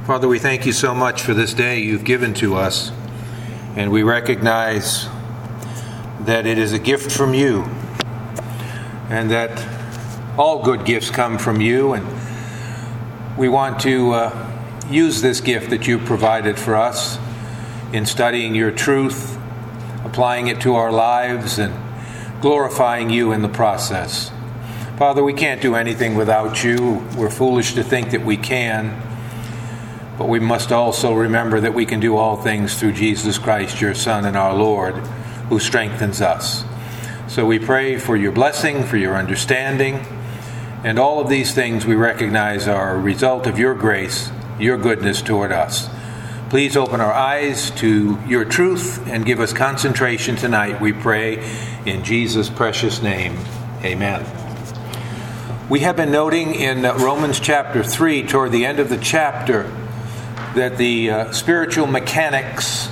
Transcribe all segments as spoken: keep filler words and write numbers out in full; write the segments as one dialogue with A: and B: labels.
A: Father, we thank you so much for this day you've given to us, and we recognize that it is a gift from you, and that all good gifts come from you, and we want to uh, use this gift that you provided for us in studying your truth, applying it to our lives, and glorifying you in the process. Father, we can't do anything without you. We're foolish to think that we can. But we must also remember that we can do all things through Jesus Christ, your Son and our Lord, who strengthens us. So we pray for your blessing, for your understanding, and all of these things we recognize are a result of your grace, your goodness toward us. Please open our eyes to your truth and give us concentration tonight, we pray, in Jesus' precious name. Amen. We have been noting in Romans chapter three, toward the end of the chapter, that the uh, spiritual mechanics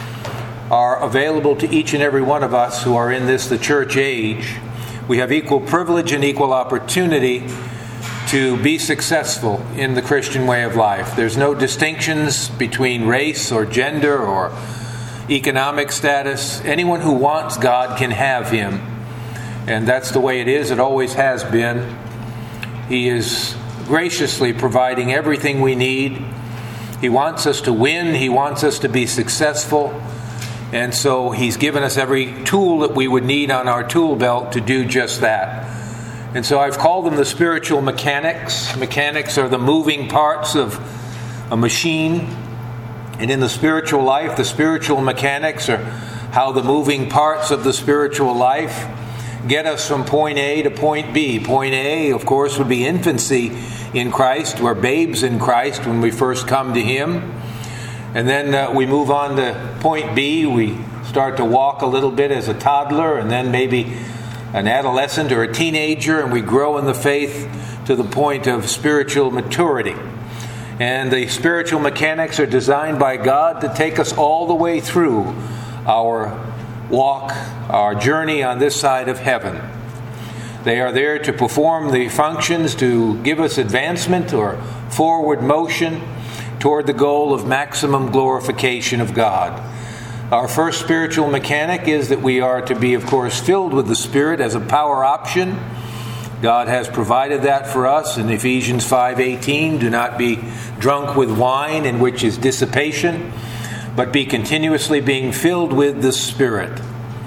A: are available to each and every one of us who are in this, the church age. We have equal privilege and equal opportunity to be successful in the Christian way of life. There's no distinctions between race or gender or economic status. Anyone who wants God can have Him. And that's the way it is. It always has been. He is graciously providing everything we need. He wants us to win. He wants us to be successful. And so He's given us every tool that we would need on our tool belt to do just that. And so I've called them the spiritual mechanics. Mechanics are the moving parts of a machine. And in the spiritual life, the spiritual mechanics are how the moving parts of the spiritual life get us from point A to point B. Point A, of course, would be infancy in Christ. We're babes in Christ when we first come to Him. And then uh, we move on to point B. We start to walk a little bit as a toddler, and then maybe an adolescent or a teenager, and we grow in the faith to the point of spiritual maturity. And the spiritual mechanics are designed by God to take us all the way through our walk, our journey on this side of heaven. They are there to perform the functions to give us advancement or forward motion toward the goal of maximum glorification of God. Our first spiritual mechanic is that we are to be, of course, filled with the Spirit as a power option. God has provided that for us in Ephesians five eighteen. Do not be drunk with wine, in which is dissipation, but be continuously being filled with the Spirit.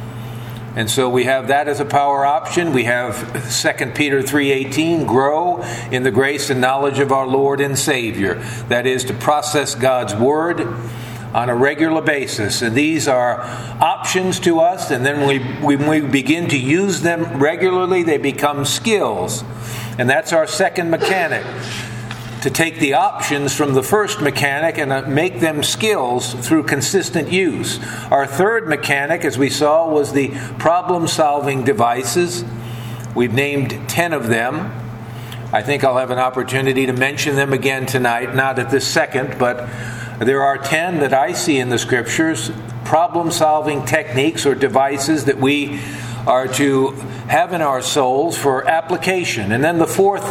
A: And so we have that as a power option. We have Second Peter three eighteen, grow in the grace and knowledge of our Lord and Savior. That is, to process God's Word on a regular basis. And these are options to us, and then we, when we begin to use them regularly, they become skills. And that's our second mechanic, to take the options from the first mechanic and make them skills through consistent use. Our third mechanic, as we saw, was the problem-solving devices. We've named ten of them. I think I'll have an opportunity to mention them again tonight, not at this second, but there are ten that I see in the Scriptures, problem-solving techniques or devices that we are to have in our souls for application. And then the fourth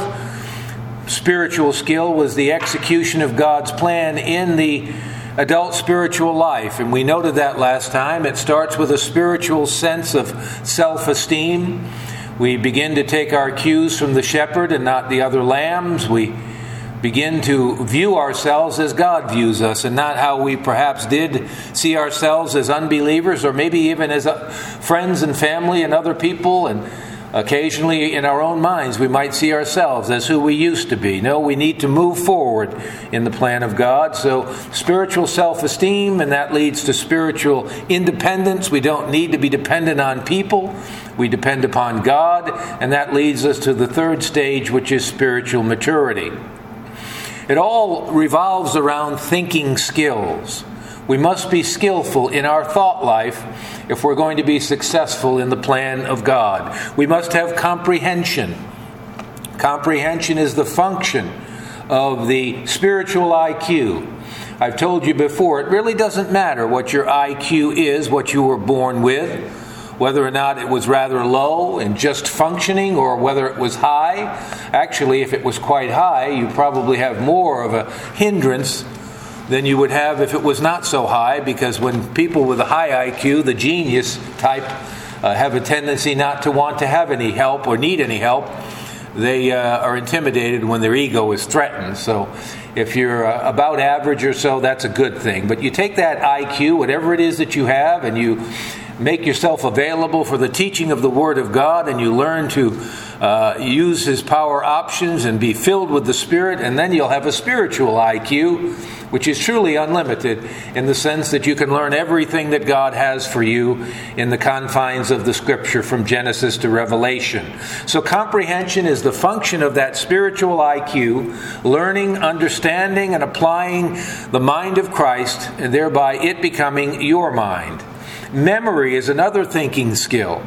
A: spiritual skill was the execution of God's plan in the adult spiritual life. And we noted that last time. It starts with a spiritual sense of self-esteem. We begin to take our cues from the shepherd and not the other lambs. We begin to view ourselves as God views us, and not how we perhaps did see ourselves as unbelievers, or maybe even as friends and family and other people. And occasionally in our own minds we might see ourselves as who we used to be. No, we need to move forward in the plan of God. So spiritual self-esteem, and that leads to spiritual independence. We don't need to be dependent on people. We depend upon God, and that leads us to the third stage, which is spiritual maturity. It all revolves around thinking skills. We must be skillful in our thought life if we're going to be successful in the plan of God. We must have comprehension. Comprehension is the function of the spiritual I Q. I've told you before, it really doesn't matter what your I Q is, what you were born with, whether or not it was rather low and just functioning, or whether it was high. Actually, if it was quite high, you probably have more of a hindrance than you would have if it was not so high, because when people with a high I Q, the genius type, uh, have a tendency not to want to have any help or need any help, they uh, are intimidated when their ego is threatened. So if you're uh, about average or so, that's a good thing. But you take that I Q, whatever it is that you have, and you make yourself available for the teaching of the Word of God, and you learn to uh, use His power options and be filled with the Spirit, and then you'll have a spiritual I Q, which is truly unlimited in the sense that you can learn everything that God has for you in the confines of the Scripture from Genesis to Revelation. So comprehension is the function of that spiritual I Q, learning, understanding, and applying the mind of Christ, and thereby it becoming your mind. Memory is another thinking skill.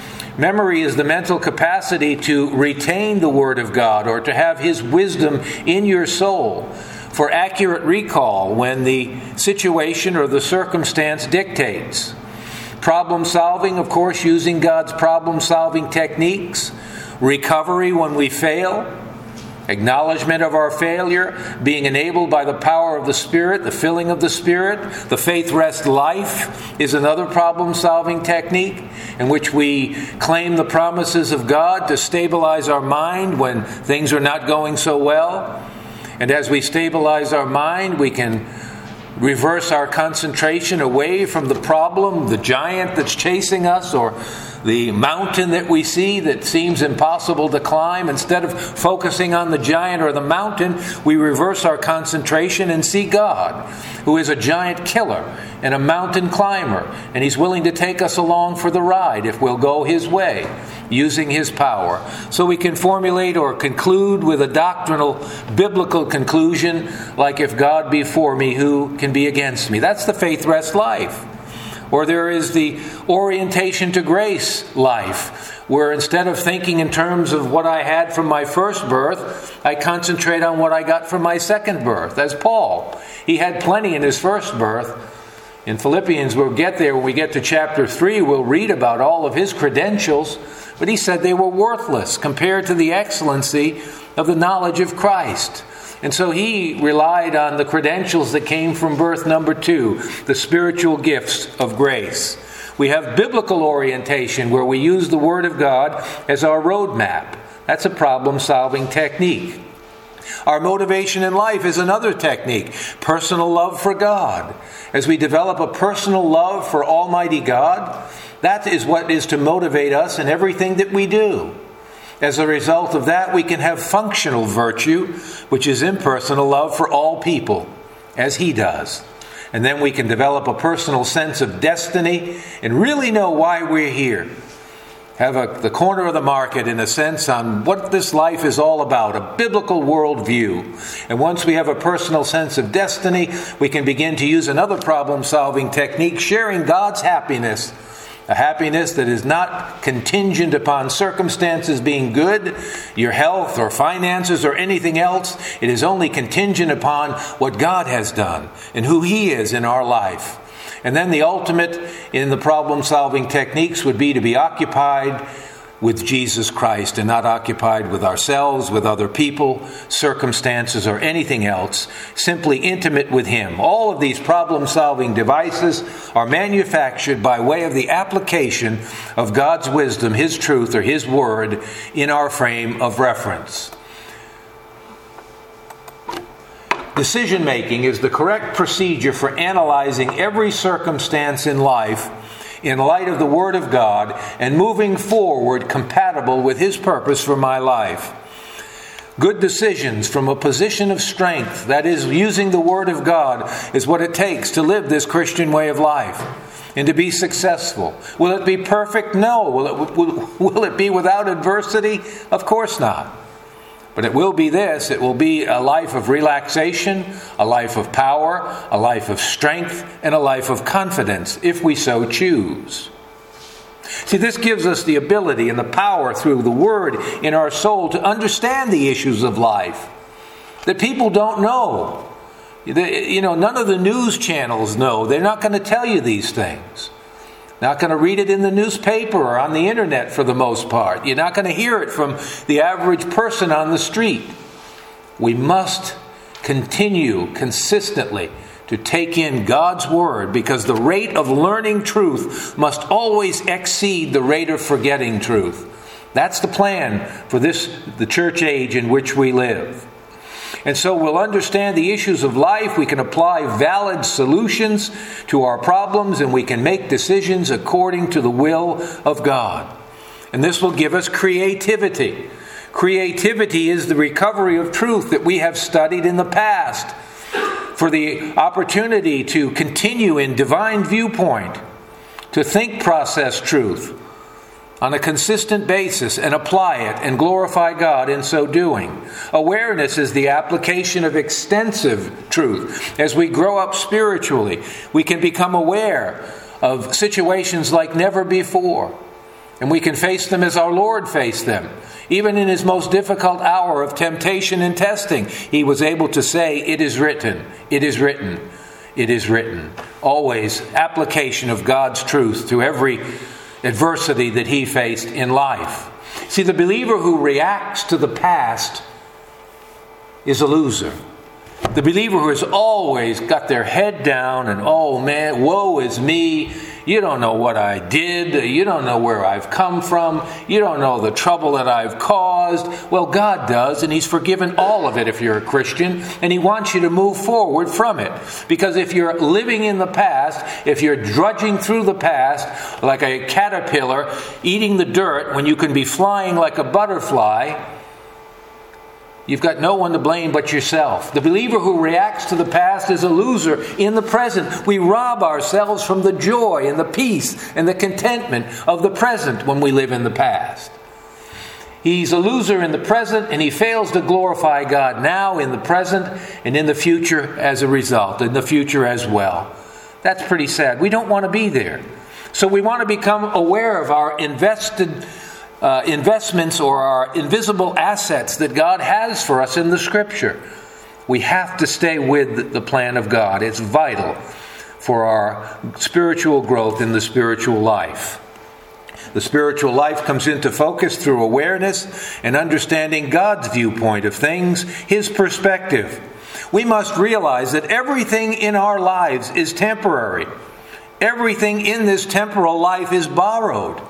A: Memory is the mental capacity to retain the Word of God or to have His wisdom in your soul for accurate recall when the situation or the circumstance dictates. Problem solving, of course, using God's problem-solving techniques. Recovery when we fail. Acknowledgement of our failure, being enabled by the power of the Spirit, the filling of the Spirit. The faith rest life is another problem-solving technique in which we claim the promises of God to stabilize our mind when things are not going so well. And as we stabilize our mind, we can reverse our concentration away from the problem, the giant that's chasing us, or the mountain that we see that seems impossible to climb. Instead of focusing on the giant or the mountain, we reverse our concentration and see God, who is a giant killer and a mountain climber. And He's willing to take us along for the ride if we'll go His way, using His power. So we can formulate or conclude with a doctrinal, biblical conclusion, like, if God be for me, who can be against me? That's the faith rest life. Or there is the orientation to grace life, where instead of thinking in terms of what I had from my first birth, I concentrate on what I got from my second birth. As Paul, he had plenty in his first birth. In Philippians, we'll get there when we get to chapter three, we'll read about all of his credentials, but he said they were worthless compared to the excellency of the knowledge of Christ. And so he relied on the credentials that came from birth number two, the spiritual gifts of grace. We have biblical orientation, where we use the Word of God as our roadmap. That's a problem-solving technique. Our motivation in life is another technique, personal love for God. As we develop a personal love for Almighty God, that is what is to motivate us in everything that we do. As a result of that, we can have functional virtue, which is impersonal love for all people, as He does. And then we can develop a personal sense of destiny and really know why we're here. Have a, the corner of the market, in a sense, on what this life is all about, a biblical worldview. And once we have a personal sense of destiny, we can begin to use another problem-solving technique, sharing God's happiness. A happiness that is not contingent upon circumstances being good, your health or finances or anything else. It is only contingent upon what God has done and who He is in our life. And then the ultimate in the problem-solving techniques would be to be occupied with Jesus Christ and not occupied with ourselves, with other people, circumstances, or anything else, simply intimate with Him. All of these problem-solving devices are manufactured by way of the application of God's wisdom, His truth, or His Word in our frame of reference. Decision-making is the correct procedure for analyzing every circumstance in life in light of the Word of God and moving forward compatible with His purpose for my life. Good decisions from a position of strength, that is, using the Word of God, is what it takes to live this Christian way of life and to be successful. Will it be perfect? No. Will it, will, will it be without adversity? Of course not. But it will be this, it will be a life of relaxation, a life of power, a life of strength, and a life of confidence, if we so choose. See, this gives us the ability and the power through the Word in our soul to understand the issues of life that people don't know. You know, none of the news channels know. They're not going to tell you these things. Not going to read it in the newspaper or on the internet for the most part. You're not going to hear it from the average person on the street. We must continue consistently to take in God's Word, because the rate of learning truth must always exceed the rate of forgetting truth. That's the plan for this, the church age in which we live. And so we'll understand the issues of life, we can apply valid solutions to our problems, and we can make decisions according to the will of God. And this will give us creativity. Creativity is the recovery of truth that we have studied in the past, for the opportunity to continue in divine viewpoint, to think process truth on a consistent basis and apply it and glorify God in so doing. Awareness is the application of extensive truth. As we grow up spiritually, we can become aware of situations like never before, and we can face them as our Lord faced them. Even in his most difficult hour of temptation and testing, he was able to say, "It is written, it is written, it is written." Always application of God's truth to every adversity that he faced in life. See, the believer who reacts to the past is a loser. The believer who has always got their head down and, "Oh man, woe is me. You don't know what I did. You don't know where I've come from. You don't know the trouble that I've caused." Well, God does, and he's forgiven all of it if you're a Christian, and he wants you to move forward from it. Because if you're living in the past, if you're drudging through the past like a caterpillar eating the dirt when you can be flying like a butterfly, you've got no one to blame but yourself. The believer who reacts to the past is a loser in the present. We rob ourselves from the joy and the peace and the contentment of the present when we live in the past. He's a loser in the present, and he fails to glorify God now in the present and in the future as a result, in the future as well. That's pretty sad. We don't want to be there. So we want to become aware of our invested Uh, investments or our invisible assets that God has for us in the Scripture. We have to stay with the plan of God. It's vital for our spiritual growth in the spiritual life. The spiritual life comes into focus through awareness and understanding God's viewpoint of things, his perspective. We must realize that everything in our lives is temporary. Everything in this temporal life is borrowed.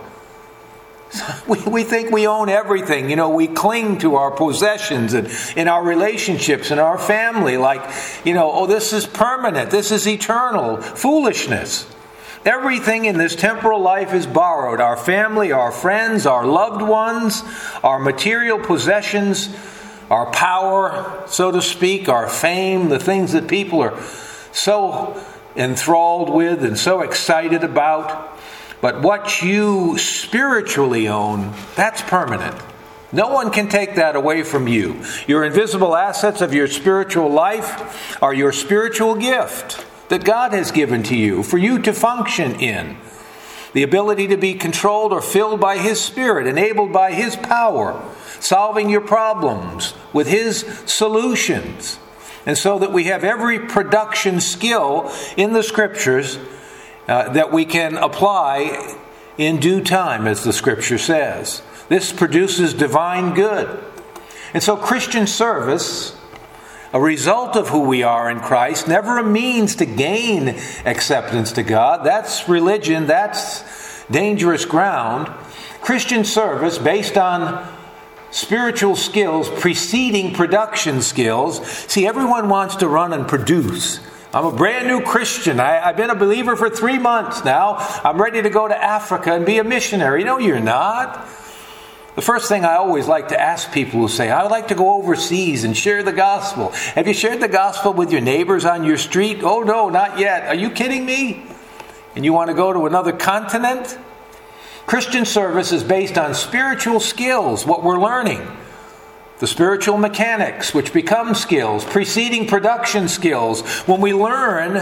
A: We, we think we own everything. You know, we cling to our possessions and in our relationships and our family like, you know, oh, this is permanent. This is eternal. Foolishness. Everything in this temporal life is borrowed. Our family, our friends, our loved ones, our material possessions, our power, so to speak, our fame, the things that people are so enthralled with and so excited about. But what you spiritually own, that's permanent. No one can take that away from you. Your invisible assets of your spiritual life are your spiritual gift that God has given to you for you to function in. The ability to be controlled or filled by his Spirit, enabled by his power, solving your problems with his solutions. And so that we have every production skill in the Scriptures Uh, that we can apply in due time, as the Scripture says. This produces divine good. And so Christian service, a result of who we are in Christ, never a means to gain acceptance to God. That's religion. That's dangerous ground. Christian service based on spiritual skills preceding production skills. See, everyone wants to run and produce. I'm a brand new Christian. I, I've been a believer for three months now. I'm ready to go to Africa and be a missionary. No, you're not. The first thing I always like to ask people who say, I would like to go overseas and share the gospel. Have you shared the gospel with your neighbors on your street? Oh, no, not yet. Are you kidding me? And you want to go to another continent? Christian service is based on spiritual skills, what we're learning. The spiritual mechanics, which become skills, preceding production skills. When we learn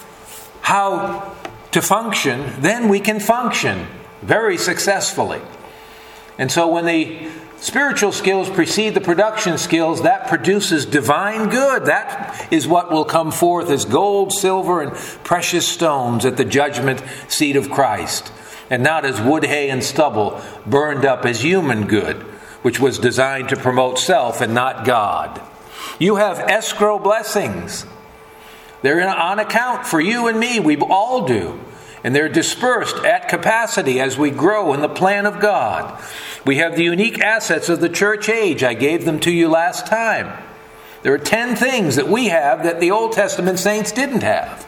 A: how to function, then we can function very successfully. And so when the spiritual skills precede the production skills, that produces divine good. That is what will come forth as gold, silver, and precious stones at the judgment seat of Christ, and not as wood, hay, and stubble burned up as human good, which was designed to promote self and not God. You have escrow blessings. They're in, on account for you and me. We all do. And they're dispersed at capacity as we grow in the plan of God. We have the unique assets of the church age. I gave them to you last time. There are ten things that we have that the Old Testament saints didn't have.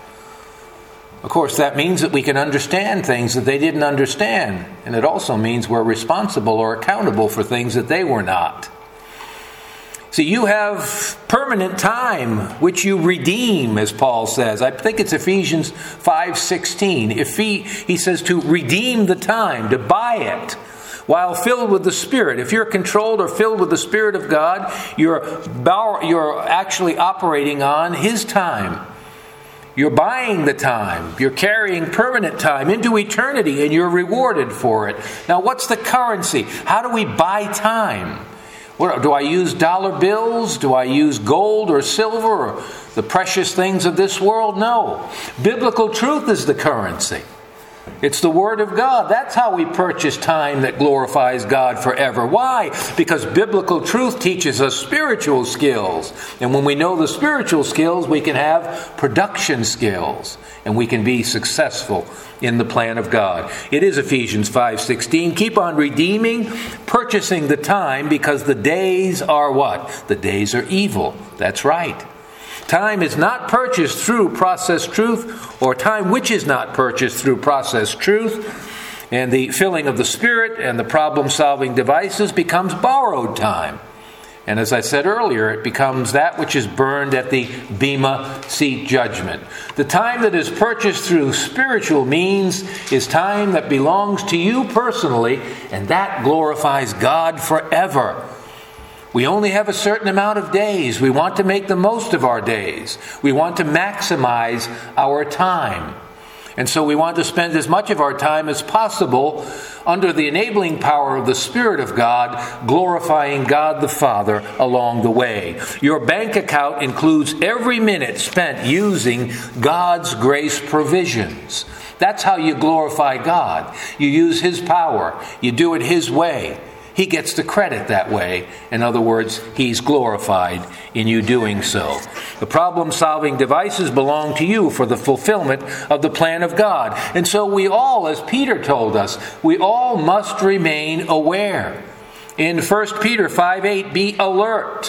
A: Of course, that means that we can understand things that they didn't understand. And it also means we're responsible or accountable for things that they were not. See, you have permanent time, which you redeem, as Paul says. I think it's Ephesians five sixteen. If he, he says to redeem the time, to buy it, while filled with the Spirit. If you're controlled or filled with the Spirit of God, you're, you're actually operating on His time. You're buying the time. You're carrying permanent time into eternity, and you're rewarded for it. Now, what's the currency? How do we buy time? What, do I use dollar bills? Do I use gold or silver or the precious things of this world? No. Biblical truth is the currency. It's the Word of God. That's how we purchase time that glorifies God forever. Why? Because biblical truth teaches us spiritual skills. And when we know the spiritual skills, we can have production skills. And we can be successful in the plan of God. It is Ephesians five sixteen. Keep on redeeming, purchasing the time, because the days are what? The days are evil. That's right. Time is not purchased through processed truth, or time which is not purchased through processed truth, and the filling of the Spirit and the problem-solving devices becomes borrowed time. And as I said earlier, it becomes that which is burned at the Bema seat judgment. The time that is purchased through spiritual means is time that belongs to you personally, and that glorifies God forever. We only have a certain amount of days. We want to make the most of our days. We want to maximize our time. And so we want to spend as much of our time as possible under the enabling power of the Spirit of God, glorifying God the Father along the way. Your bank account includes every minute spent using God's grace provisions. That's how you glorify God. You use His power. You do it His way. He gets the credit that way. In other words, He's glorified in you doing so. The problem-solving devices belong to you for the fulfillment of the plan of God. And so we all, as Peter told us, we all must remain aware. In First Peter five eight, be alert.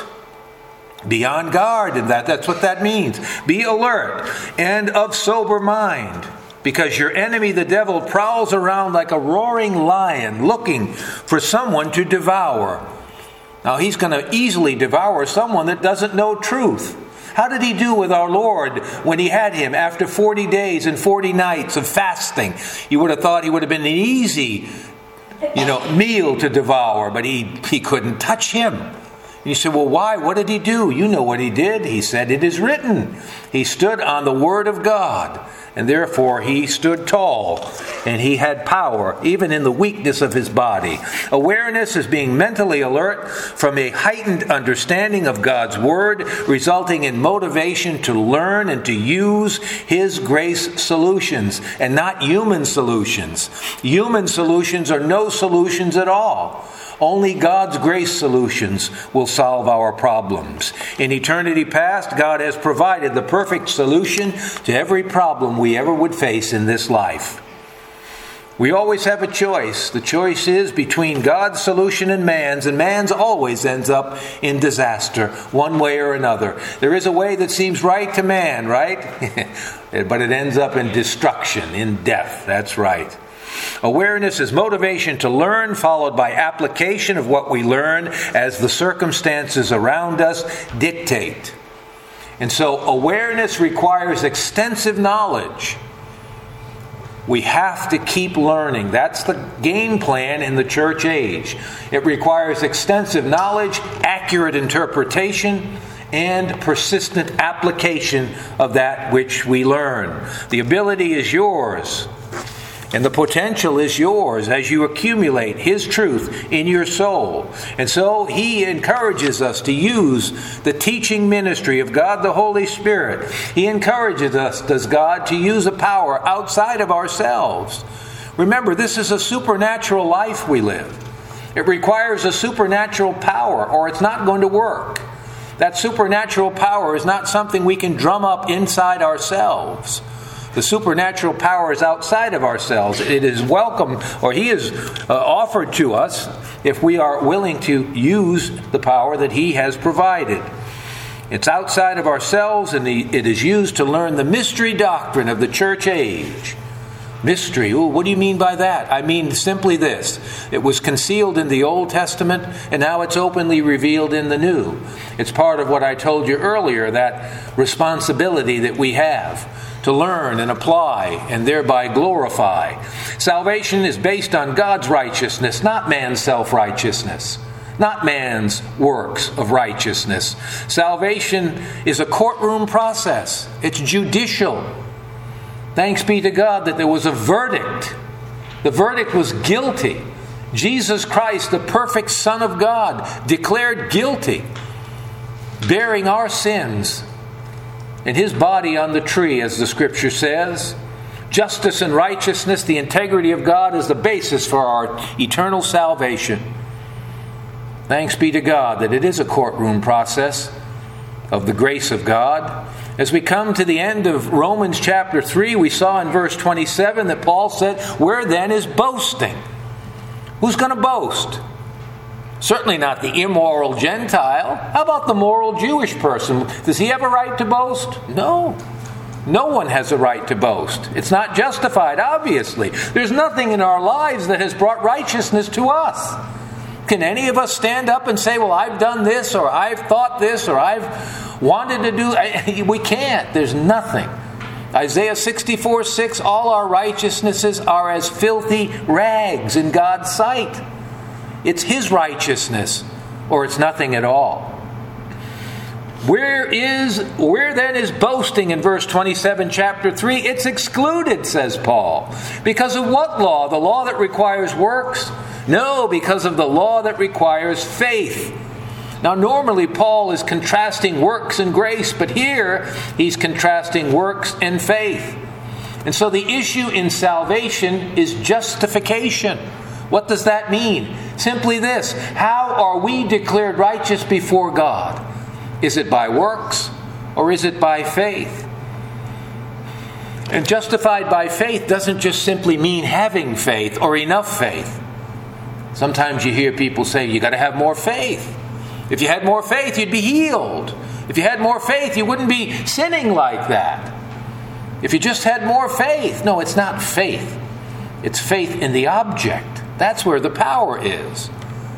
A: Be on guard, and that, that's what that means. Be alert and of sober mind. Because your enemy, the devil, prowls around like a roaring lion looking for someone to devour. Now, he's going to easily devour someone that doesn't know truth. How did he do with our Lord when he had him after forty days and forty nights of fasting? You would have thought he would have been an easy, you know, meal to devour, but he, he couldn't touch him. And you say, well, why? What did he do? You know what he did. He said, it is written. He stood on the Word of God. And therefore he stood tall, and he had power, even in the weakness of his body. Awareness is being mentally alert from a heightened understanding of God's Word, resulting in motivation to learn and to use His grace solutions, and not human solutions. Human solutions are no solutions at all. Only God's grace solutions will solve our problems. In eternity past, God has provided the perfect solution to every problem we ever would face in this life. We always have a choice. The choice is between God's solution and man's, and man's always ends up in disaster, one way or another. There is a way that seems right to man, right? But it ends up in destruction, in death. That's right. Awareness is motivation to learn, followed by application of what we learn as the circumstances around us dictate. And so awareness requires extensive knowledge. We have to keep learning. That's the game plan in the church age. It requires extensive knowledge, accurate interpretation, and persistent application of that which we learn. The ability is yours. And the potential is yours as you accumulate His truth in your soul. And so He encourages us to use the teaching ministry of God the Holy Spirit. He encourages us, does God, to use a power outside of ourselves. Remember, this is a supernatural life we live. It requires a supernatural power, or it's not going to work. That supernatural power is not something we can drum up inside ourselves. The supernatural power is outside of ourselves. It is welcome, or He is uh, offered to us if we are willing to use the power that He has provided. It's outside of ourselves, and it is used to learn the mystery doctrine of the church age. Mystery. Ooh, what do you mean by that? I mean simply this. It was concealed in the Old Testament, and now it's openly revealed in the New. It's part of what I told you earlier, that responsibility that we have to learn and apply and thereby glorify. Salvation is based on God's righteousness, not man's self-righteousness, not man's works of righteousness. Salvation is a courtroom process. It's judicial. Thanks be to God that there was a verdict. The verdict was guilty. Jesus Christ, the perfect Son of God, declared guilty, bearing our sins in His body on the tree, as the Scripture says. Justice and righteousness, the integrity of God, is the basis for our eternal salvation. Thanks be to God that it is a courtroom process of the grace of God. As we come to the end of Romans chapter three, we saw in verse twenty-seven that Paul said, where then is boasting? Who's going to boast? Certainly not the immoral Gentile. How about the moral Jewish person? Does he have a right to boast? No. No one has a right to boast. It's not justified, obviously. There's nothing in our lives that has brought righteousness to us. Can any of us stand up and say, well, I've done this, or I've thought this, or I've wanted to do... We can't. There's nothing. Isaiah sixty-four six, all our righteousnesses are as filthy rags in God's sight. It's His righteousness, or it's nothing at all. Where is, where then is boasting in verse twenty-seven, chapter three? It's excluded, says Paul. Because of what law? The law that requires works? No, because of the law that requires faith. Now, normally Paul is contrasting works and grace, but here he's contrasting works and faith. And so the issue in salvation is justification. What does that mean? Simply this: how are we declared righteous before God? Is it by works or is it by faith? And justified by faith doesn't just simply mean having faith or enough faith. Sometimes you hear people say, you got to have more faith. If you had more faith, you'd be healed. If you had more faith, you wouldn't be sinning like that. If you just had more faith. No, it's not faith. It's faith in the object. That's where the power is.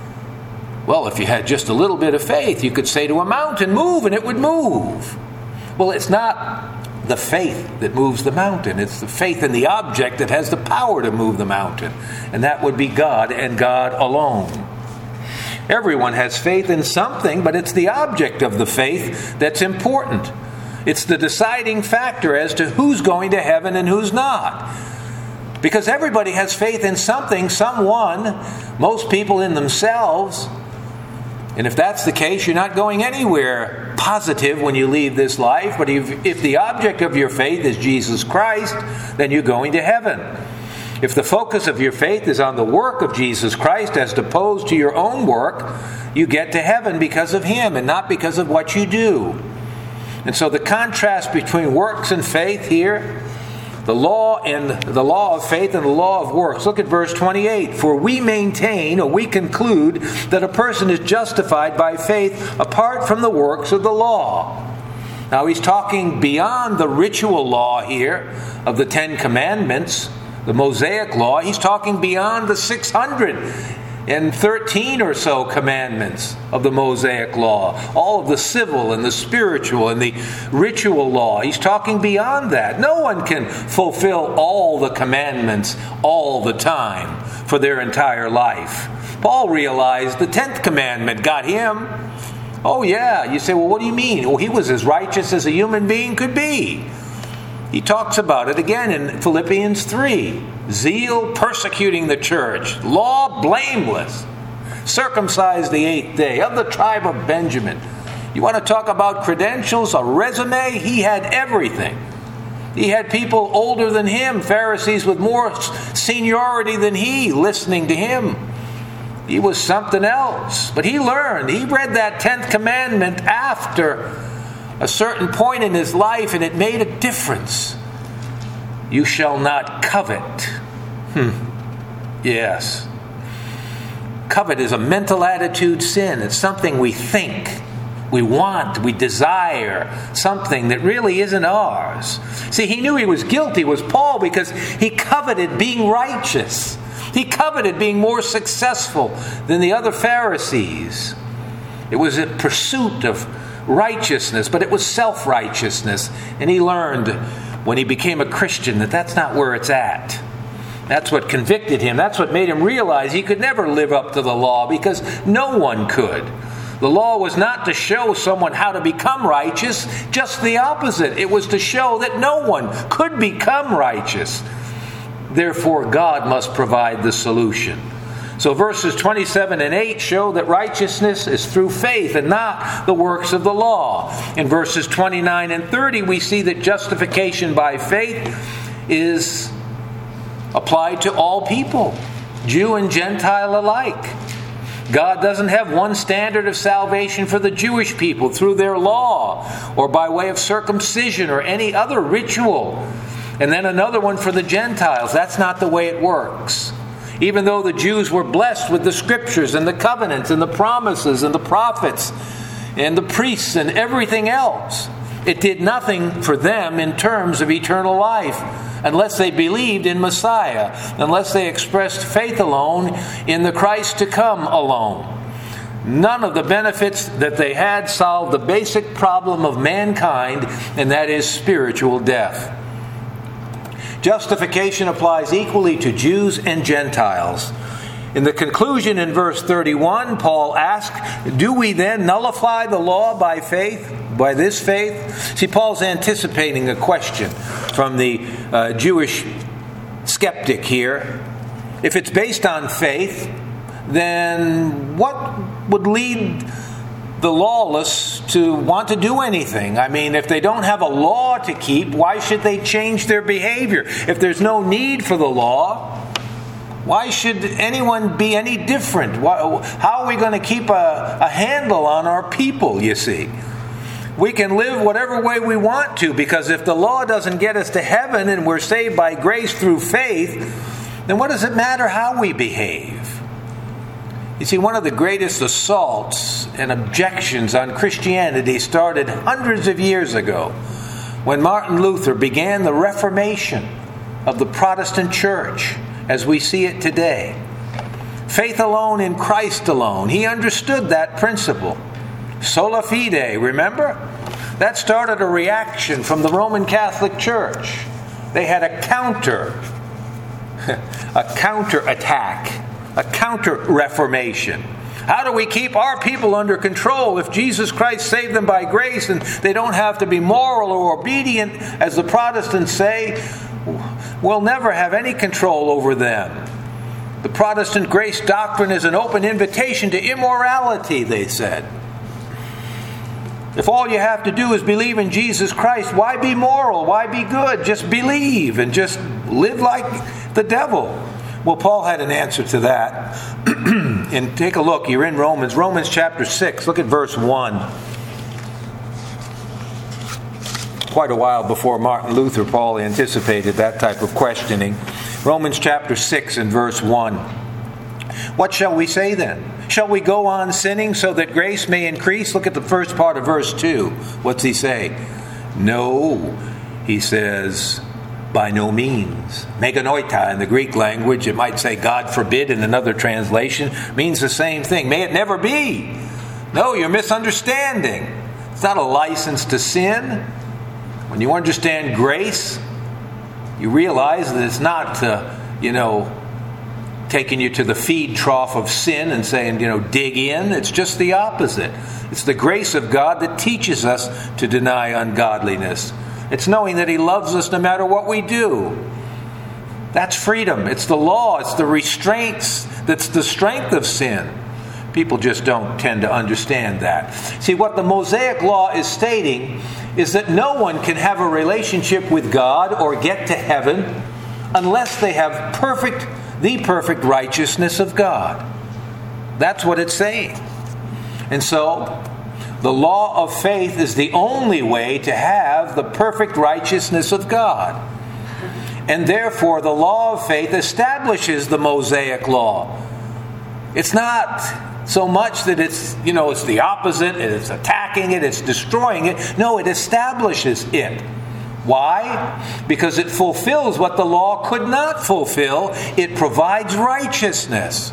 A: Well, if you had just a little bit of faith, you could say to a mountain, move, and it would move. Well, it's not the faith that moves the mountain. It's the faith in the object that has the power to move the mountain. And that would be God and God alone. Everyone has faith in something, but it's the object of the faith that's important. It's the deciding factor as to who's going to heaven and who's not. Because everybody has faith in something, someone, most people in themselves. And if that's the case, you're not going anywhere positive when you leave this life. But if, if the object of your faith is Jesus Christ, then you're going to heaven. If the focus of your faith is on the work of Jesus Christ as opposed to your own work, you get to heaven because of Him and not because of what you do. And so the contrast between works and faith here, the law and the law of faith and the law of works. Look at verse twenty-eight. For we maintain, or we conclude, that a person is justified by faith apart from the works of the law. Now he's talking beyond the ritual law here of the Ten Commandments, the Mosaic law. He's talking beyond the six hundred thirteen or so commandments of the Mosaic law. All of the civil and the spiritual and the ritual law. He's talking beyond that. No one can fulfill all the commandments all the time for their entire life. Paul realized the tenth commandment got him. Oh yeah, you say, well, what do you mean? Well, he was as righteous as a human being could be. He talks about it again in Philippians three. Zeal persecuting the church. Law blameless. Circumcised the eighth day. Of the tribe of Benjamin. You want to talk about credentials, a resume? He had everything. He had people older than him. Pharisees with more seniority than he listening to him. he was something else. But he learned. He read that tenth commandment after a certain point in his life, and it made a difference. You shall not covet. Hmm. Yes. Covet is a mental attitude sin. It's something we think, we want, we desire, something that really isn't ours. See, he knew he was guilty, was Paul, because he coveted being righteous. He coveted being more successful than the other Pharisees. It was a pursuit of righteousness, but it was self-righteousness. And he learned when he became a Christian that that's not where it's at. That's what convicted him. That's what made him realize he could never live up to the law, because no one could. The law was not to show someone how to become righteous, just the opposite. It was to show that no one could become righteous. Therefore, God must provide the solution. So verses twenty-seven and eight show that righteousness is through faith and not the works of the law. In verses twenty-nine and thirty, we see that justification by faith is applied to all people, Jew and Gentile alike. God doesn't have one standard of salvation for the Jewish people through their law or by way of circumcision or any other ritual, and then another one for the Gentiles. That's not the way it works. Even though the Jews were blessed with the scriptures and the covenants and the promises and the prophets and the priests and everything else, it did nothing for them in terms of eternal life, unless they believed in Messiah, unless they expressed faith alone in the Christ to come alone. None of the benefits that they had solved the basic problem of mankind, and that is spiritual death. Justification applies equally to Jews and Gentiles. In the conclusion in verse thirty-one, Paul asks, do we then nullify the law by faith, by this faith? See, Paul's anticipating a question from the uh, Jewish skeptic here. If it's based on faith, then what would lead the lawless to want to do anything? I mean, if they don't have a law to keep, why should they change their behavior? If there's no need for the law, why should anyone be any different? How are we going to keep a, a handle on our people, you see? We can live whatever way we want to, because if the law doesn't get us to heaven and we're saved by grace through faith, then what does it matter how we behave? You see, one of the greatest assaults and objections on Christianity started hundreds of years ago when Martin Luther began the Reformation of the Protestant Church as we see it today. Faith alone in Christ alone. He understood that principle. Sola fide, remember? That started a reaction from the Roman Catholic Church. They had a counter, a counter-attack, a counter-reformation. How do we keep our people under control if Jesus Christ saved them by grace and they don't have to be moral or obedient, as the Protestants say? We'll never have any control over them. The Protestant grace doctrine is an open invitation to immorality, they said. If all you have to do is believe in Jesus Christ, why be moral? Why be good? Just believe and just live like the devil. Well, Paul had an answer to that. And take a look. You're in Romans. Romans chapter six. Look at verse one. Quite a while before Martin Luther, Paul anticipated that type of questioning. Romans chapter six and verse one. What shall we say then? Shall we go on sinning so that grace may increase? Look at the first part of verse two. What's he say? No, he says, by no means. Meganoita in the Greek language, it might say God forbid in another translation, means the same thing. May it never be. No, you're misunderstanding. It's not a license to sin. When you understand grace, you realize that it's not, uh, you know, taking you to the feed trough of sin and saying, you know, dig in. It's just the opposite. It's the grace of God that teaches us to deny ungodliness. It's knowing that He loves us no matter what we do. That's freedom. It's the law. It's the restraints. That's the strength of sin. People just don't tend to understand that. See, what the Mosaic Law is stating is that no one can have a relationship with God or get to heaven unless they have perfect, the perfect righteousness of God. That's what it's saying. And so, the law of faith is the only way to have the perfect righteousness of God. And therefore, the law of faith establishes the Mosaic law. It's not so much that it's, you know, it's the opposite, it's attacking it, it's destroying it. No, it establishes it. Why? Because it fulfills what the law could not fulfill. It provides righteousness.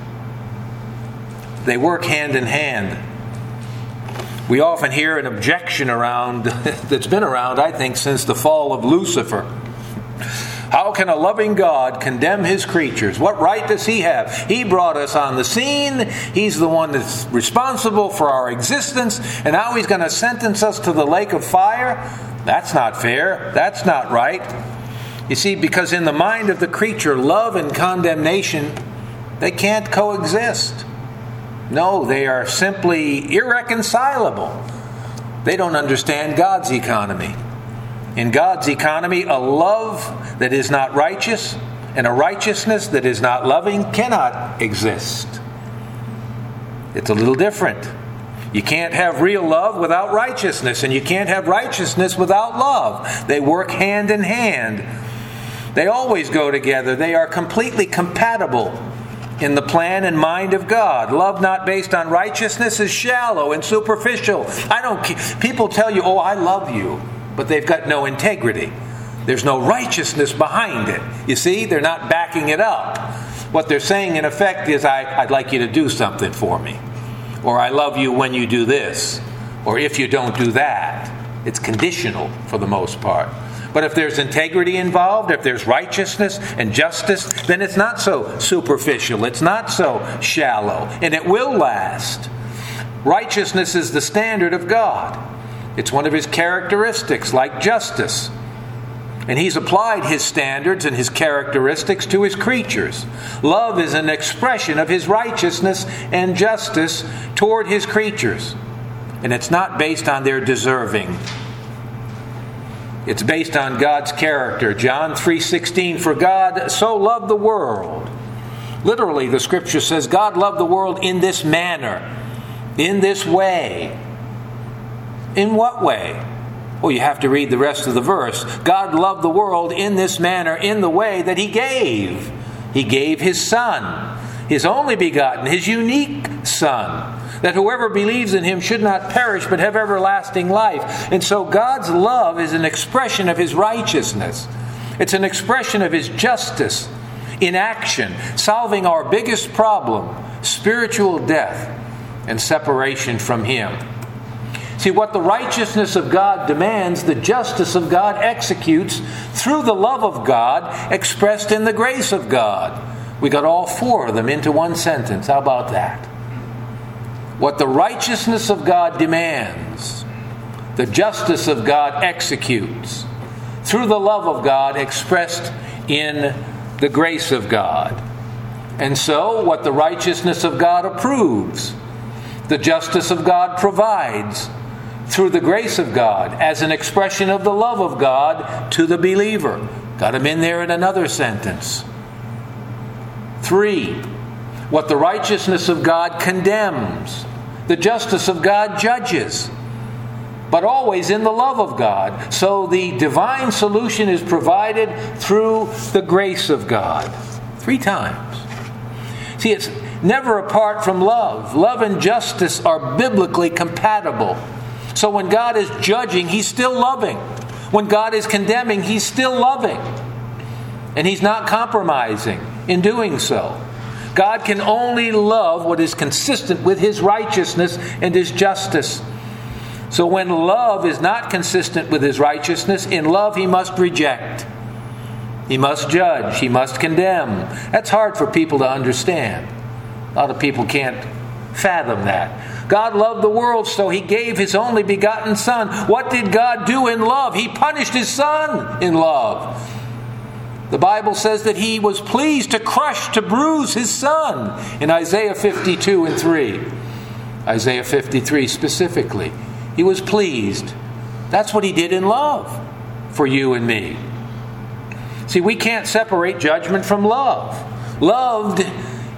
A: They work hand in hand. We often hear an objection around that's been around, I think, since the fall of Lucifer. How can a loving God condemn His creatures? What right does He have? He brought us on the scene. He's the one that's responsible for our existence. And now He's going to sentence us to the lake of fire? That's not fair. That's not right. You see, because in the mind of the creature, love and condemnation, they can't coexist. No, they are simply irreconcilable. They don't understand God's economy. In God's economy, a love that is not righteous and a righteousness that is not loving cannot exist. It's a little different. You can't have real love without righteousness, and you can't have righteousness without love. They work hand in hand. They always go together. They are completely compatible in the plan and mind of God. Love not based on righteousness is shallow and superficial. I don't. People tell you, "Oh, I love you," but they've got no integrity. There's no righteousness behind it. You see, they're not backing it up. What they're saying, in effect, is, I, I'd like you to do something for me. Or I love you when you do this. Or if you don't do that. It's conditional for the most part. But if there's integrity involved, if there's righteousness and justice, then it's not so superficial. It's not so shallow. And it will last. Righteousness is the standard of God. It's one of His characteristics, like justice. And He's applied His standards and His characteristics to His creatures. Love is an expression of His righteousness and justice toward His creatures. And it's not based on their deserving. It's based on God's character. John three sixteen, for God so loved the world. Literally, the Scripture says God loved the world in this manner, in this way. In what way? Well, you have to read the rest of the verse. God loved the world in this manner, in the way that He gave. He gave His Son, His only begotten, His unique Son, that whoever believes in Him should not perish but have everlasting life. And so God's love is an expression of His righteousness. It's an expression of His justice in action, solving our biggest problem, spiritual death and separation from Him. See, what the righteousness of God demands, the justice of God executes through the love of God expressed in the grace of God. We got all four of them into one sentence. How about that? What the righteousness of God demands, the justice of God executes through the love of God expressed in the grace of God. And so, what the righteousness of God approves, the justice of God provides through the grace of God as an expression of the love of God to the believer. Got him in there in another sentence. Three, what the righteousness of God condemns, the justice of God judges, but always in the love of God. So the divine solution is provided through the grace of God. Three times. See, it's never apart from love. Love and justice are biblically compatible. So when God is judging, He's still loving. When God is condemning, He's still loving. And He's not compromising in doing so. God can only love what is consistent with His righteousness and His justice. So when love is not consistent with His righteousness, in love He must reject. He must judge. He must condemn. That's hard for people to understand. A lot of people can't fathom that. God loved the world, so He gave His only begotten Son. What did God do in love? He punished His Son in love. The Bible says that He was pleased to crush, to bruise His Son in Isaiah fifty-two and three. Isaiah fifty-three specifically. He was pleased. That's what He did in love for you and me. See, we can't separate judgment from love. Loved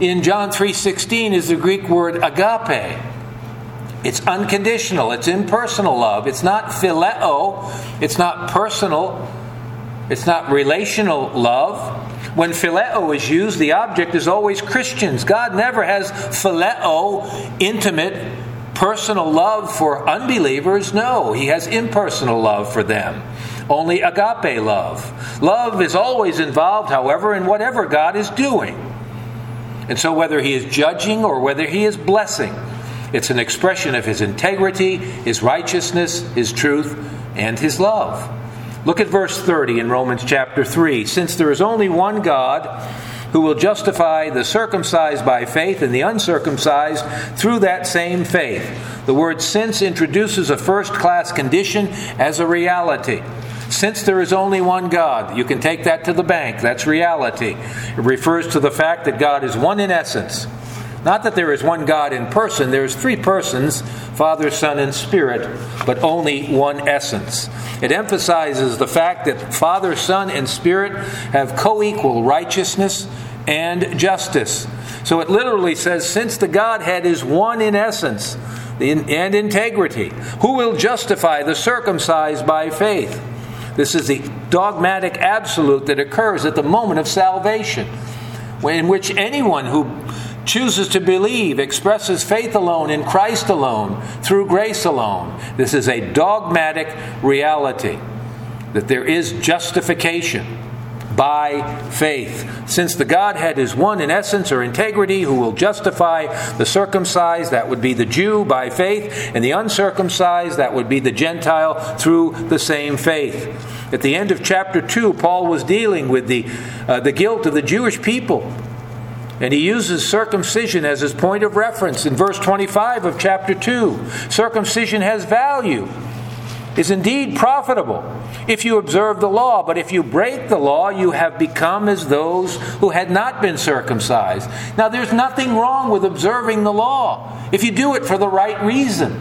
A: in John three sixteen is the Greek word agape. It's unconditional. It's impersonal love. It's not phileo. It's not personal. It's not relational love. When phileo is used, the object is always Christians. God never has phileo, intimate, personal love for unbelievers. No, He has impersonal love for them. Only agape love. Love is always involved, however, in whatever God is doing. And so whether He is judging or whether He is blessing, it's an expression of His integrity, His righteousness, His truth, and His love. Look at verse thirty in Romans chapter three. Since there is only one God who will justify the circumcised by faith and the uncircumcised through that same faith. The word since introduces a first-class condition as a reality. Since there is only one God, you can take that to the bank. That's reality. It refers to the fact that God is one in essence. Not that there is one God in person. There's three persons, Father, Son, and Spirit, but only one essence. It emphasizes the fact that Father, Son, and Spirit have co-equal righteousness and justice. So it literally says, since the Godhead is one in essence and integrity, who will justify the circumcised by faith? This is the dogmatic absolute that occurs at the moment of salvation, in which anyone who chooses to believe expresses faith alone in Christ alone, through grace alone. This is a dogmatic reality, that there is justification by faith. Since the Godhead is one in essence or integrity, who will justify the circumcised, that would be the Jew, by faith, and the uncircumcised, that would be the Gentile, through the same faith. At the end of chapter two, Paul was dealing with the, uh, the guilt of the Jewish people. And he uses circumcision as his point of reference in verse twenty-five of chapter two. Circumcision has value, is indeed profitable, if you observe the law. But if you break the law, you have become as those who had not been circumcised. Now, there's nothing wrong with observing the law if you do it for the right reason.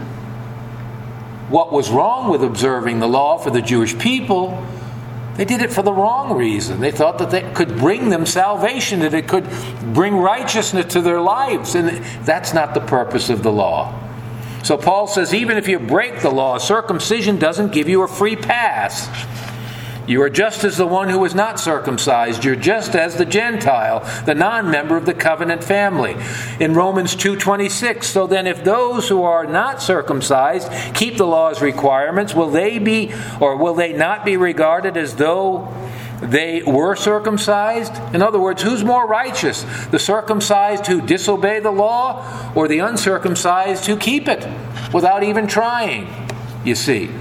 A: What was wrong with observing the law for the Jewish people? They did it for the wrong reason. They thought that they could bring them salvation, that it could bring righteousness to their lives. And that's not the purpose of the law. So Paul says, even if you break the law, circumcision doesn't give you a free pass. You are just as the one who is not circumcised. You're just as the Gentile, the non-member of the covenant family. In Romans two twenty-six, so then if those who are not circumcised keep the law's requirements, will they be, or will they not be regarded as though they were circumcised? In other words, who's more righteous? The circumcised who disobey the law, or the uncircumcised who keep it without even trying? You see,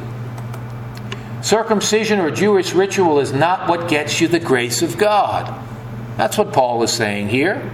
A: circumcision or Jewish ritual is not what gets you the grace of God. That's what Paul is saying here.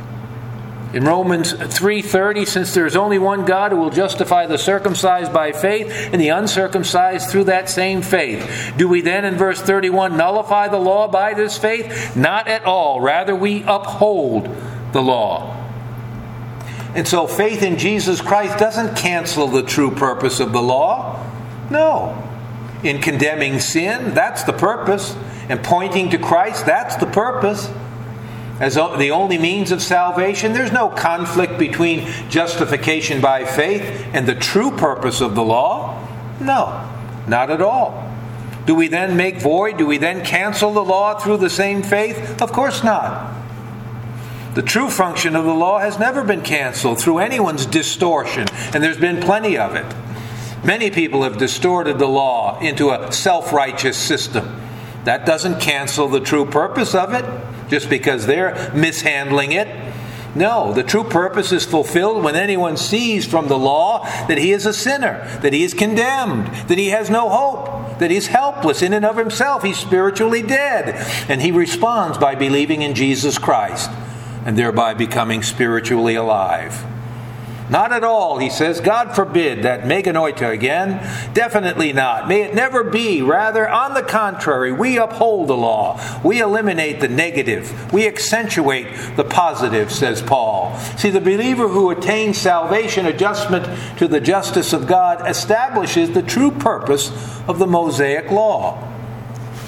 A: In Romans three thirty, since there is only one God who will justify the circumcised by faith and the uncircumcised through that same faith. Do we then, in verse thirty-one, nullify the law by this faith? Not at all. Rather, we uphold the law. And so faith in Jesus Christ doesn't cancel the true purpose of the law. No. In condemning sin, that's the purpose. And pointing to Christ, that's the purpose. As the only means of salvation, there's no conflict between justification by faith and the true purpose of the law. No, not at all. Do we then make void? Do we then cancel the law through the same faith? Of course not. The true function of the law has never been canceled through anyone's distortion, and there's been plenty of it. Many people have distorted the law into a self-righteous system. That doesn't cancel the true purpose of it, just because they're mishandling it. No, the true purpose is fulfilled when anyone sees from the law that he is a sinner, that he is condemned, that he has no hope, that he's helpless in and of himself. He's spiritually dead. And he responds by believing in Jesus Christ and thereby becoming spiritually alive. Not at all, he says. God forbid that meganoita again. Definitely not. May it never be. Rather, on the contrary, we uphold the law. We eliminate the negative. We accentuate the positive, says Paul. See, the believer who attains salvation, adjustment to the justice of God, establishes the true purpose of the Mosaic law.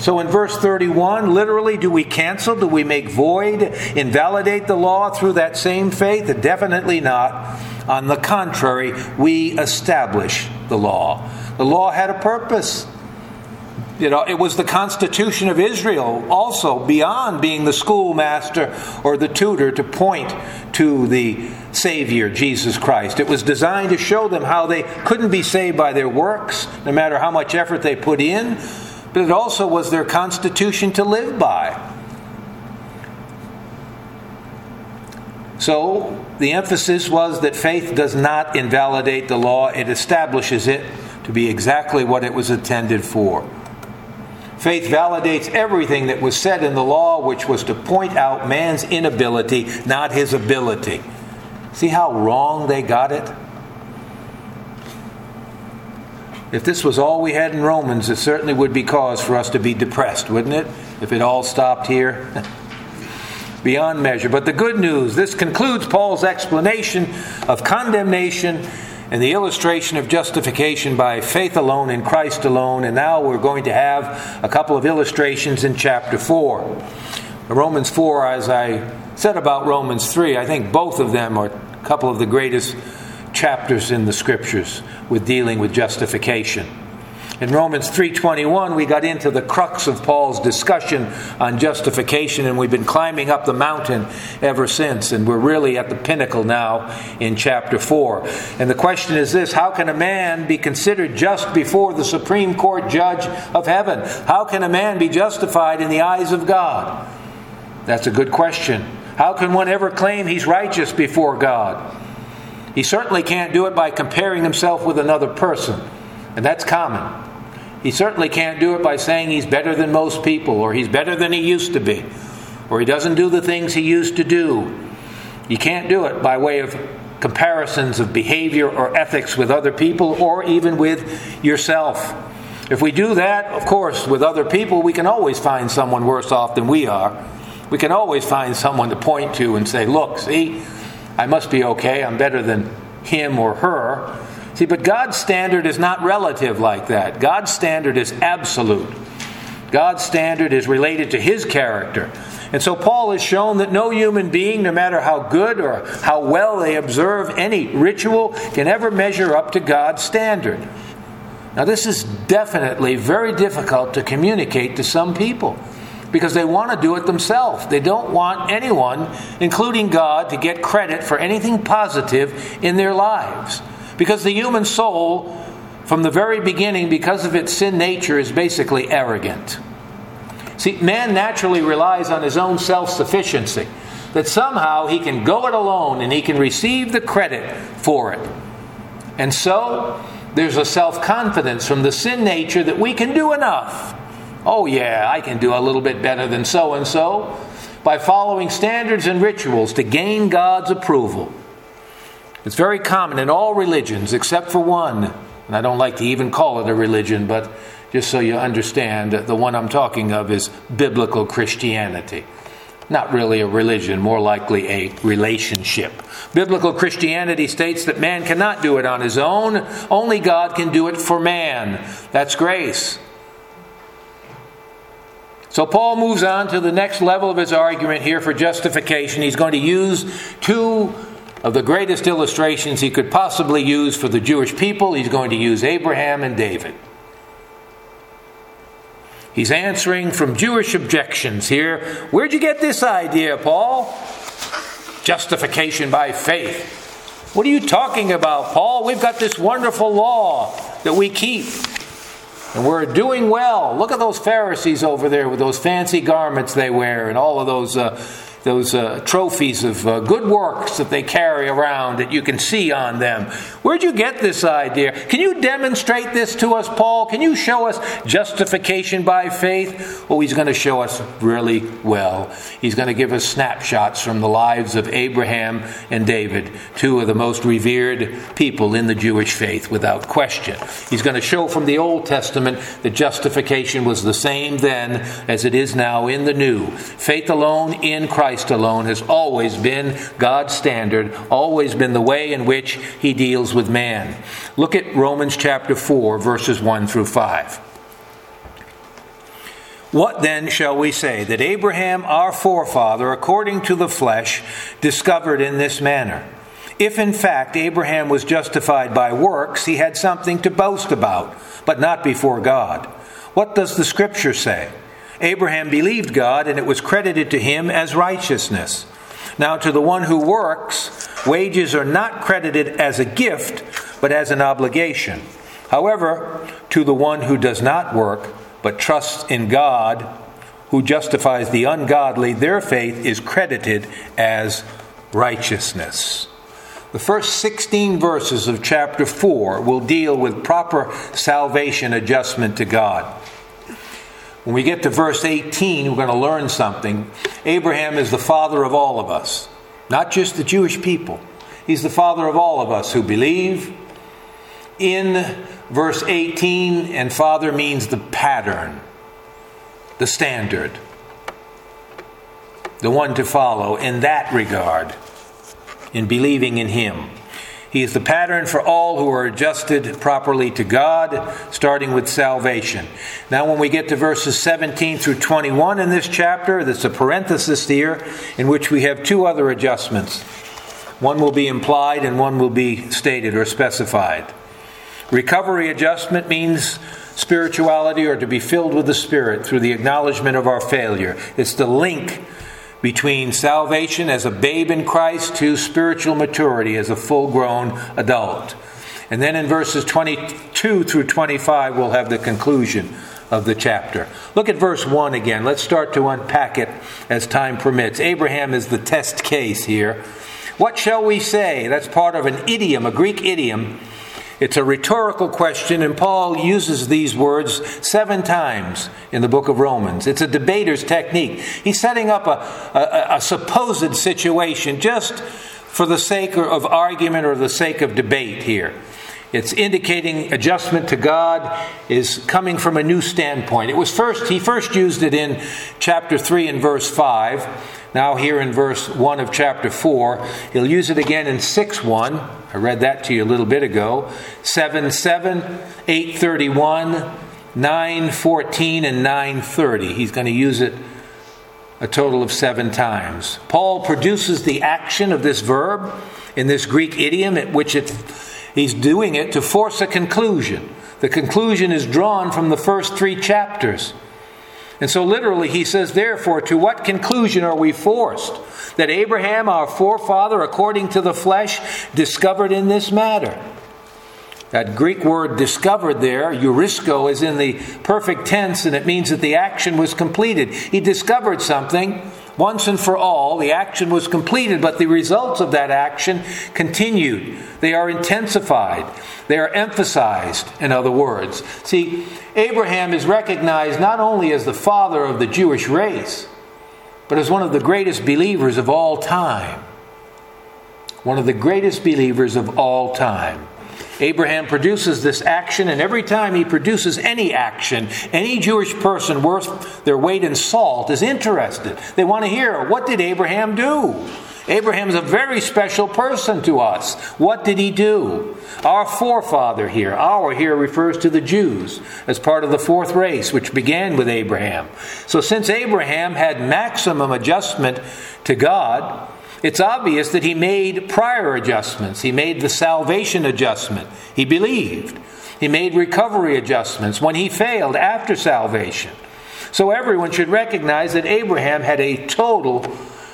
A: So in verse thirty-one, literally, do we cancel, do we make void, invalidate the law through that same faith? Definitely not. On the contrary, we establish the law. The law had a purpose. You know, it was the constitution of Israel also, beyond being the schoolmaster or the tutor, to point to the Savior, Jesus Christ. It was designed to show them how they couldn't be saved by their works, no matter how much effort they put in, but it also was their constitution to live by. So, the emphasis was that faith does not invalidate the law, it establishes it to be exactly what it was intended for. Faith validates everything that was said in the law, which was to point out man's inability, not his ability. See how wrong they got it? If this was all we had in Romans, it certainly would be cause for us to be depressed, wouldn't it? If it all stopped here. Beyond measure. But the good news, this concludes Paul's explanation of condemnation and the illustration of justification by faith alone in Christ alone. And now we're going to have a couple of illustrations in chapter four. Romans four, as I said about Romans three, I think both of them are a couple of the greatest chapters in the Scriptures with dealing with justification. In Romans three twenty-one, we got into the crux of Paul's discussion on justification, and we've been climbing up the mountain ever since, and we're really at the pinnacle now in chapter four. And the question is this: how can a man be considered just before the Supreme Court judge of heaven? How can a man be justified in the eyes of God? That's a good question. How can one ever claim he's righteous before God? He certainly can't do it by comparing himself with another person, and that's common. He certainly can't do it by saying he's better than most people, or he's better than he used to be, or he doesn't do the things he used to do. You can't do it by way of comparisons of behavior or ethics with other people, or even with yourself. If we do that, of course, with other people, we can always find someone worse off than we are. We can always find someone to point to and say, look, see, I must be okay, I'm better than him or her. See, but God's standard is not relative like that. God's standard is absolute. God's standard is related to His character. And so Paul has shown that no human being, no matter how good or how well they observe any ritual, can ever measure up to God's standard. Now, this is definitely very difficult to communicate to some people, because they want to do it themselves. They don't want anyone, including God, to get credit for anything positive in their lives. Because the human soul, from the very beginning, because of its sin nature, is basically arrogant. See, man naturally relies on his own self-sufficiency, that somehow he can go it alone and he can receive the credit for it. And so, there's a self-confidence from the sin nature that we can do enough. Oh yeah, I can do a little bit better than so-and-so, by following standards and rituals to gain God's approval. It's very common in all religions except for one, and I don't like to even call it a religion, but just so you understand, the one I'm talking of is biblical Christianity. Not really a religion, more likely a relationship. Biblical Christianity states that man cannot do it on his own. Only God can do it for man. That's grace. So Paul moves on to the next level of his argument here for justification. He's going to use two of the greatest illustrations he could possibly use for the Jewish people. He's going to use Abraham and David. He's answering from Jewish objections here. Where'd you get this idea, Paul? Justification by faith. What are you talking about, Paul? We've got this wonderful law that we keep, and we're doing well. Look at those Pharisees over there with those fancy garments they wear and all of those uh, those uh, trophies of uh, good works that they carry around that you can see on them. Where'd you get this idea? Can you demonstrate this to us, Paul? Can you show us justification by faith? Oh, he's going to show us really well. He's going to give us snapshots from the lives of Abraham and David, two of the most revered people in the Jewish faith, without question. He's going to show from the Old Testament that justification was the same then as it is now in the New. Faith alone in Christ alone has always been God's standard, always been the way in which He deals with man. Look at Romans chapter four, verses one through five. What then shall we say? That Abraham, our forefather, according to the flesh, discovered in this manner. If in fact Abraham was justified by works, he had something to boast about, but not before God. What does the Scripture say? Abraham believed God, and it was credited to him as righteousness. Now to the one who works, wages are not credited as a gift, but as an obligation. However, to the one who does not work, but trusts in God, who justifies the ungodly, their faith is credited as righteousness. The first sixteen verses of chapter four will deal with proper salvation adjustment to God. When we get to verse eighteen, we're going to learn something. Abraham is the father of all of us, not just the Jewish people. He's the father of all of us who believe. In verse eighteen, and father means the pattern, the standard, the one to follow in that regard, in believing in him. He is the pattern for all who are adjusted properly to God, starting with salvation. Now when we get to verses seventeen through twenty-one in this chapter, there's a parenthesis here in which we have two other adjustments. One will be implied and one will be stated or specified. Recovery adjustment means spirituality, or to be filled with the Spirit through the acknowledgement of our failure. It's the link between salvation as a babe in Christ to spiritual maturity as a full-grown adult. And then in verses twenty-two through twenty-five, we'll have the conclusion of the chapter. Look at verse one again. Let's start to unpack it as time permits. Abraham is the test case here. What shall we say? That's part of an idiom, a Greek idiom. It's a rhetorical question, and Paul uses these words seven times in the book of Romans. It's a debater's technique. He's setting up a, a, a supposed situation just for the sake of argument or the sake of debate here. It's indicating adjustment to God is coming from a new standpoint. It was first, he first used it in chapter three and verse five. Now here in verse one of chapter four, he'll use it again in six one. I read that to you a little bit ago. seven seven, eight thirty-one, nine fourteen, and nine thirty. He's going to use it a total of seven times. Paul produces the action of this verb in this Greek idiom, at which it, he's doing it to force a conclusion. The conclusion is drawn from the first three chapters. And so literally he says, therefore, to what conclusion are we forced? That Abraham, our forefather, according to the flesh, discovered in this matter. That Greek word discovered there, eurisko, is in the perfect tense, and it means that the action was completed. He discovered something once and for all. The action was completed, but the results of that action continued. They are intensified. They are emphasized, in other words. See, Abraham is recognized not only as the father of the Jewish race, but as one of the greatest believers of all time. One of the greatest believers of all time. Abraham produces this action, and every time he produces any action, any Jewish person worth their weight in salt is interested. They want to hear, what did Abraham do? Abraham is a very special person to us. What did he do? Our forefather here, our here refers to the Jews as part of the fourth race, which began with Abraham. So since Abraham had maximum adjustment to God, it's obvious that he made prior adjustments. He made the salvation adjustment. He believed. He made recovery adjustments when he failed after salvation. So everyone should recognize that Abraham had a total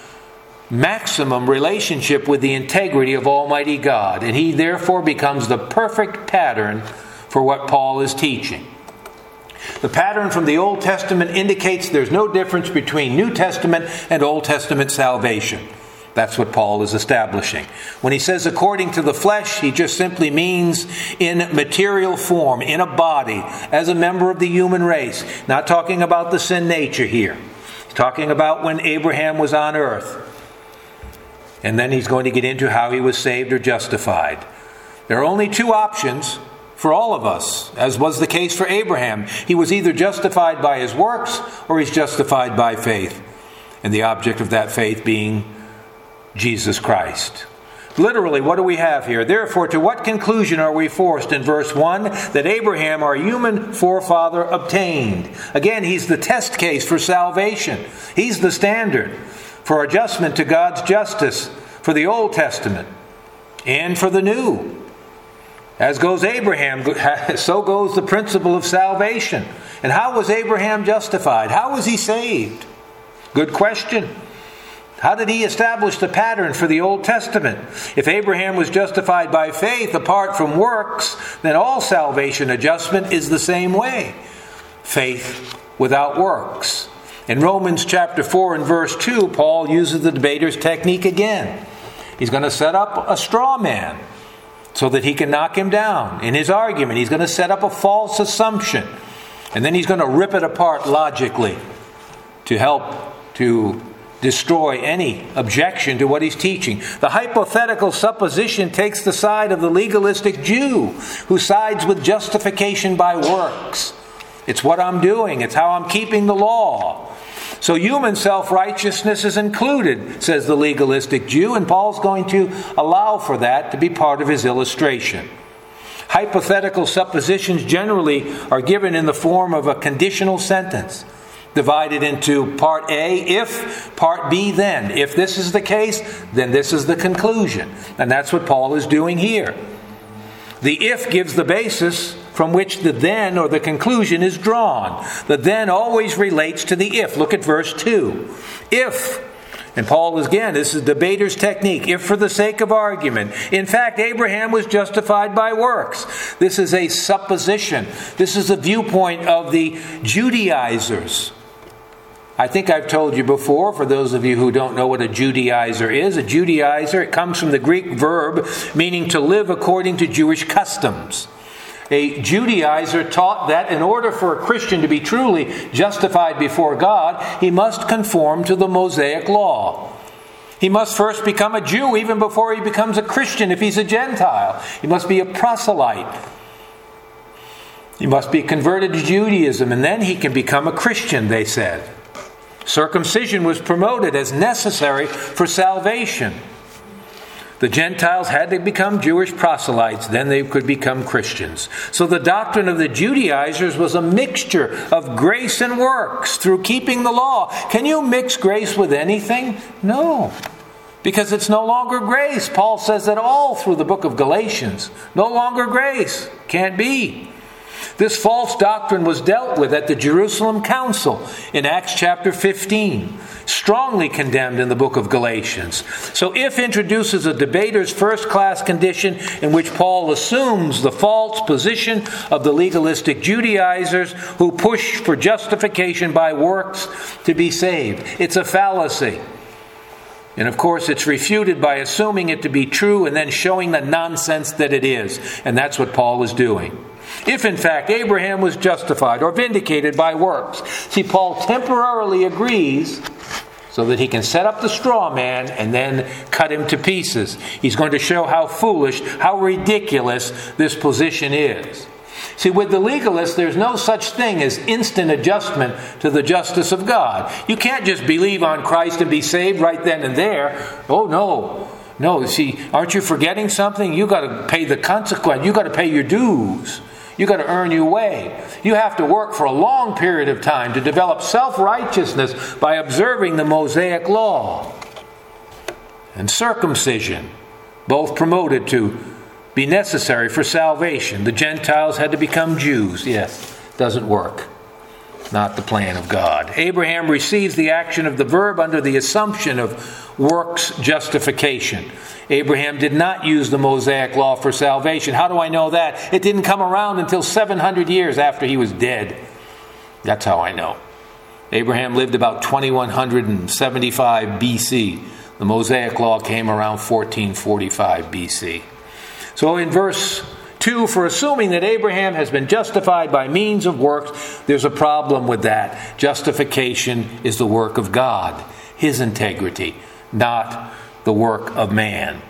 A: maximum relationship with the integrity of Almighty God, and he therefore becomes the perfect pattern for what Paul is teaching. The pattern from the Old Testament indicates there's no difference between New Testament and Old Testament salvation. That's what Paul is establishing. When he says according to the flesh, he just simply means in material form, in a body, as a member of the human race. Not talking about the sin nature here. He's talking about when Abraham was on earth. And then he's going to get into how he was saved or justified. There are only two options for all of us, as was the case for Abraham. He was either justified by his works or he's justified by faith. And the object of that faith being Jesus Christ. Literally, what do we have here? Therefore, to what conclusion are we forced? In verse one, that Abraham, our human forefather, obtained. Again, he's the test case for salvation. He's the standard for adjustment to God's justice for the Old Testament and for the New. As goes Abraham, so goes the principle of salvation. And how was Abraham justified? How was he saved? Good question. How did he establish the pattern for the Old Testament? If Abraham was justified by faith apart from works, then all salvation adjustment is the same way. Faith without works. In Romans chapter four and verse two, Paul uses the debater's technique again. He's going to set up a straw man so that he can knock him down. In his argument, he's going to set up a false assumption. And then he's going to rip it apart logically to help to destroy any objection to what he's teaching. The hypothetical supposition takes the side of the legalistic Jew who sides with justification by works. It's what I'm doing. It's how I'm keeping the law. So human self-righteousness is included, says the legalistic Jew, and Paul's going to allow for that to be part of his illustration. Hypothetical suppositions generally are given in the form of a conditional sentence, divided into part A, if, part B, then. If this is the case, then this is the conclusion. And that's what Paul is doing here. The if gives the basis from which the then or the conclusion is drawn. The then always relates to the if. Look at verse two. If, and Paul is again, this is debater's technique, if for the sake of argument. In fact, Abraham was justified by works. This is a supposition. This is a viewpoint of the Judaizers. I think I've told you before, for those of you who don't know what a Judaizer is, a Judaizer, it comes from the Greek verb meaning to live according to Jewish customs. A Judaizer taught that in order for a Christian to be truly justified before God, he must conform to the Mosaic law. He must first become a Jew even before he becomes a Christian if he's a Gentile. He must be a proselyte. He must be converted to Judaism, and then he can become a Christian, they said. Circumcision was promoted as necessary for salvation. The Gentiles had to become Jewish proselytes, then they could become Christians. So the doctrine of the Judaizers was a mixture of grace and works through keeping the law. Can you mix grace with anything? No, because it's no longer grace. Paul says that all through the book of Galatians. No longer grace. Can't be. This false doctrine was dealt with at the Jerusalem Council in Acts chapter fifteen, strongly condemned in the book of Galatians. So if introduces a debater's first-class condition in which Paul assumes the false position of the legalistic Judaizers who push for justification by works to be saved. It's a fallacy. And of course, it's refuted by assuming it to be true and then showing the nonsense that it is. And that's what Paul is doing. If, in fact, Abraham was justified or vindicated by works. See, Paul temporarily agrees so that he can set up the straw man and then cut him to pieces. He's going to show how foolish, how ridiculous this position is. See, with the legalists, there's no such thing as instant adjustment to the justice of God. You can't just believe on Christ and be saved right then and there. Oh, no. No, see, aren't you forgetting something? You got to pay the consequence. You got to pay your dues. You got to earn your way. You have to work for a long period of time to develop self-righteousness by observing the Mosaic law. And circumcision, both promoted to be necessary for salvation. The Gentiles had to become Jews. Yes, doesn't work. Not the plan of God. Abraham receives the action of the verb under the assumption of works justification. Abraham did not use the Mosaic law for salvation. How do I know that? It didn't come around until seven hundred years after he was dead. That's how I know. Abraham lived about twenty-one seventy-five B C. The Mosaic law came around fourteen forty-five B C. So in verse two, for assuming that Abraham has been justified by means of works, there's a problem with that. Justification is the work of God, His integrity, not the work of man.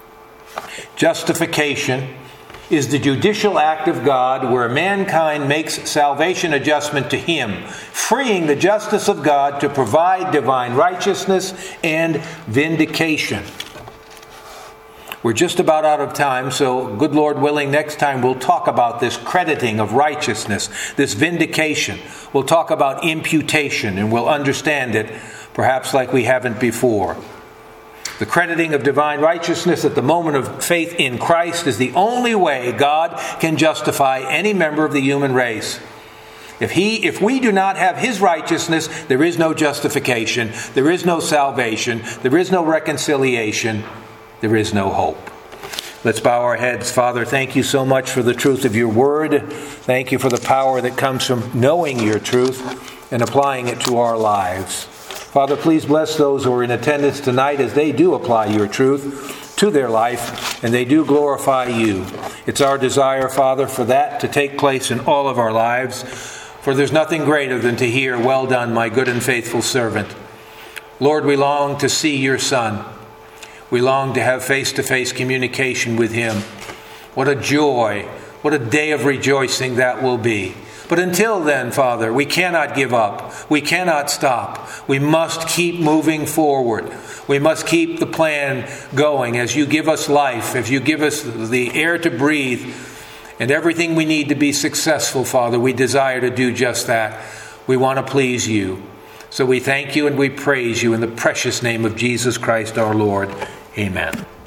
A: Justification is the judicial act of God where mankind makes salvation adjustment to Him, freeing the justice of God to provide divine righteousness and vindication. We're just about out of time, so good Lord willing, next time we'll talk about this crediting of righteousness, this vindication. We'll talk about imputation, and we'll understand it perhaps like we haven't before. The crediting of divine righteousness at the moment of faith in Christ is the only way God can justify any member of the human race. If he, if we do not have his righteousness, there is no justification, there is no salvation, there is no reconciliation, there is no hope. Let's bow our heads. Father, thank you so much for the truth of your word. Thank you for the power that comes from knowing your truth and applying it to our lives. Father, please bless those who are in attendance tonight as they do apply your truth to their life and they do glorify you. It's our desire, Father, for that to take place in all of our lives. For there's nothing greater than to hear, "Well done, my good and faithful servant." Lord, we long to see your Son. We long to have face-to-face communication with him. What a joy, what a day of rejoicing that will be. But until then, Father, we cannot give up. We cannot stop. We must keep moving forward. We must keep the plan going as you give us life, as you give us the air to breathe, and everything we need to be successful, Father. We desire to do just that. We want to please you. So we thank you and we praise you in the precious name of Jesus Christ our Lord. Amen.